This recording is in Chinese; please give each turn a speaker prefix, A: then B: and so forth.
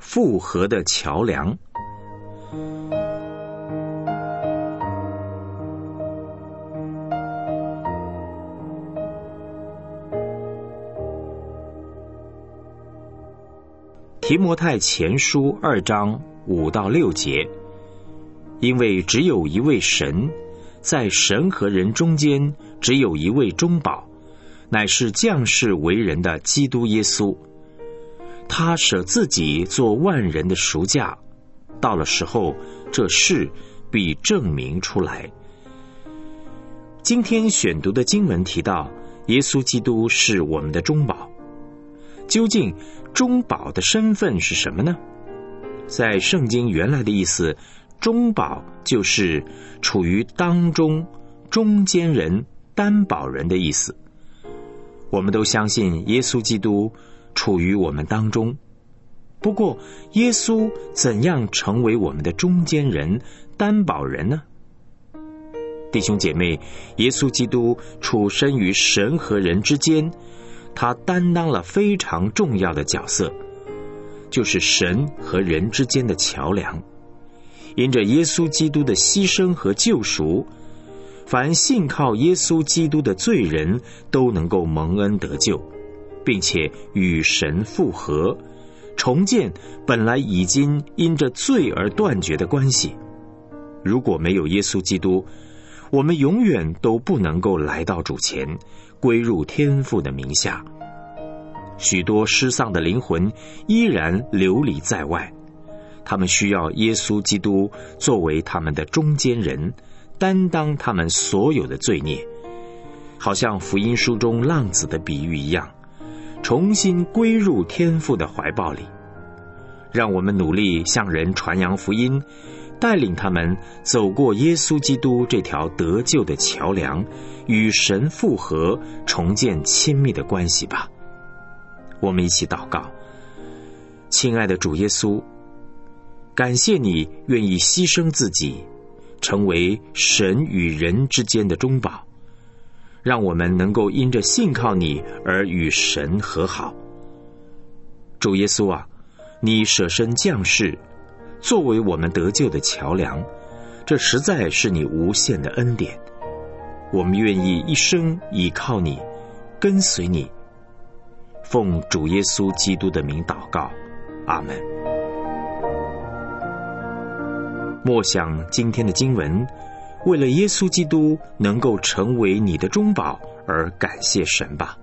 A: 复合的桥梁。提摩太前书2章5到6节，因为只有一位神，在神和人中间只有一位中保，乃是降世为人的基督耶稣。他舍自己做万人的赎价，到了时候，这事必证明出来。今天选读的经文提到，耶稣基督是我们的中保。究竟中保的身份是什么呢？在圣经原来的意思，中保就是处于当中、中间人、担保人的意思。我们都相信耶稣基督处于我们当中，不过耶稣怎样成为我们的中间人、担保人呢？弟兄姐妹，耶稣基督处身于神和人之间，他担当了非常重要的角色，就是神和人之间的桥梁。因着耶稣基督的牺牲和救赎，凡信靠耶稣基督的罪人都能够蒙恩得救，并且与神复合，重建本来已经因着罪而断绝的关系。如果没有耶稣基督，我们永远都不能够来到主前，归入天父的名下。许多失丧的灵魂依然流离在外，他们需要耶稣基督作为他们的中间人，担当他们所有的罪孽，好像福音书中浪子的比喻一样，重新归入天父的怀抱里。让我们努力向人传扬福音，带领他们走过耶稣基督这条得救的桥梁，与神复合，重建亲密的关系吧。我们一起祷告。亲爱的主耶稣，感谢你愿意牺牲自己，成为神与人之间的中保，让我们能够因着信靠你而与神和好。主耶稣啊，你舍身降世，作为我们得救的桥梁，这实在是你无限的恩典。我们愿意一生倚靠你，跟随你。奉主耶稣基督的名祷告，阿们。默想今天的经文，为了耶稣基督能够成为你的中保而感谢神吧。